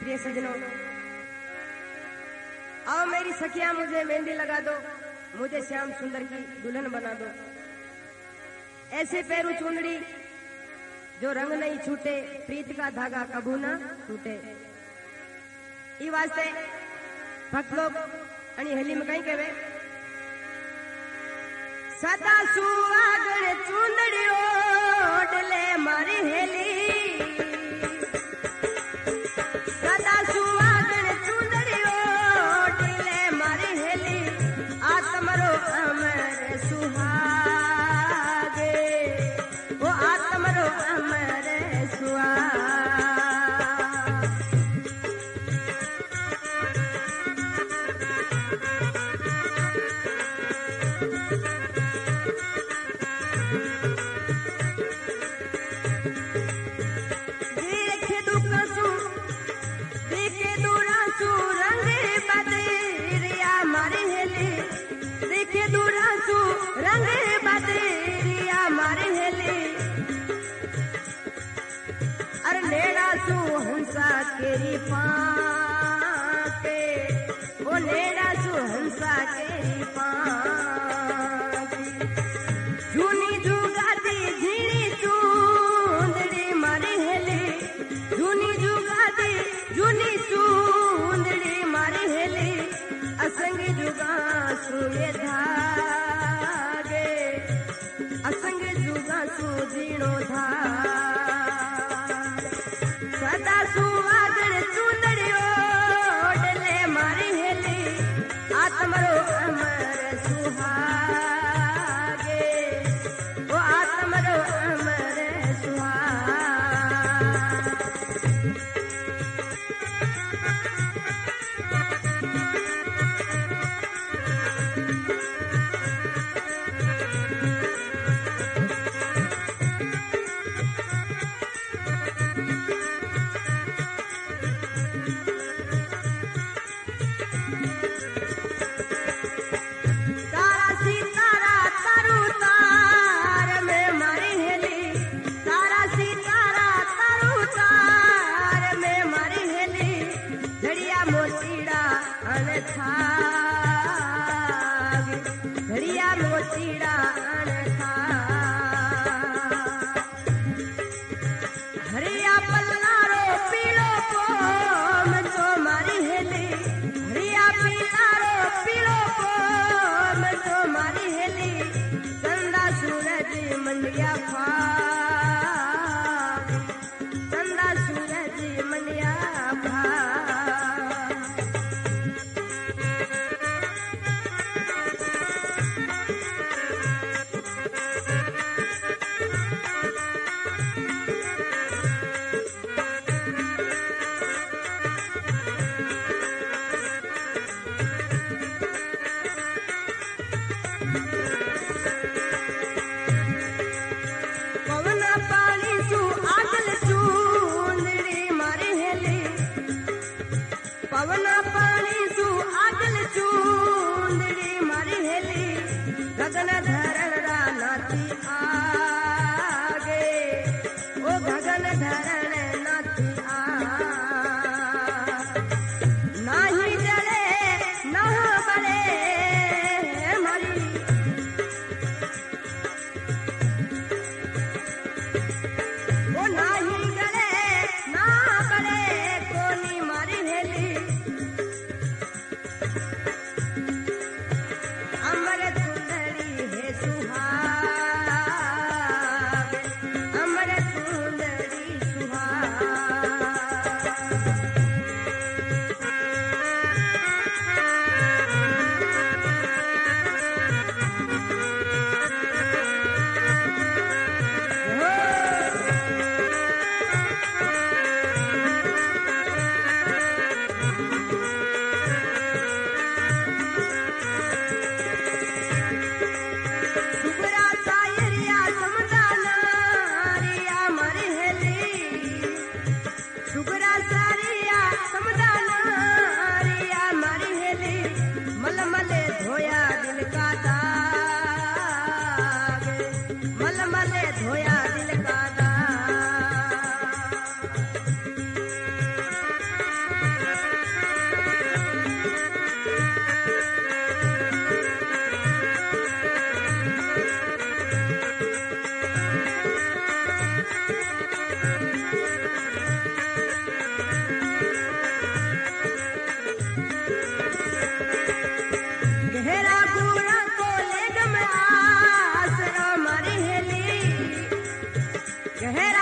प्रिय सजनों, आओ मेरी सखियां मुझे मेहंदी लगा दो, मुझे श्याम सुंदर की दुल्हन बना दो। ऐसे पैरू चुंदड़ी जो रंग नहीं छूटे, प्रीत का धागा कबू ना टूटे। ई वास्ते भक्त लोग आणि हेली में कहीं कहवे, सदा सुहागण चुंदड़ी ओढ़ले मारी हेली, सदा सुहागण चुंदड़ी ओढ़ले मारी हेली, आत्मरो अमर सुहागे, वो आत्मरो अमर सुहागे। रंग बदरिया मारे हेली, अरे नेड़ा सू हंसा केरी पाके, वो नेड़ा सू हंसा केरी पाके। जूनी जुगाती झीणी चूंदड़ी मारी हेली, जूनी जुगाती जूनी चूंदड़ी मारी हेली, असंग जुगा सुए धागे, असंग जुगा सुजीणो धाग। सदा सुहागण चुंदड़ी ओढ़ले मारी हेली, आत्मरो अमर सुहागे, वो आत्मरो अमर सुहागे। घड़िया मोतीड़ा हरिया पल्लारो पीलो पोम तो मारी हेली, हरिया पल्लारो पीलो पोम तो मारी हेली, चंदा सूरज मंडिया भाग, चंदा सूरज मंडिया भाग। पवना पानी सु आगल चूंदड़ी मारी हेली, गगन धरण रा नाथी आगे, ओ गगन धरण नाथी आगे। नाही जले ना बले मारी, ओ नाही जले ना बले कोनी मारी हेली, अमर सुंदरी है सुहाग, अमर सुंदरी सुहाग। हो गहरा पूरा कोलेज में आस अमर हेली गहरा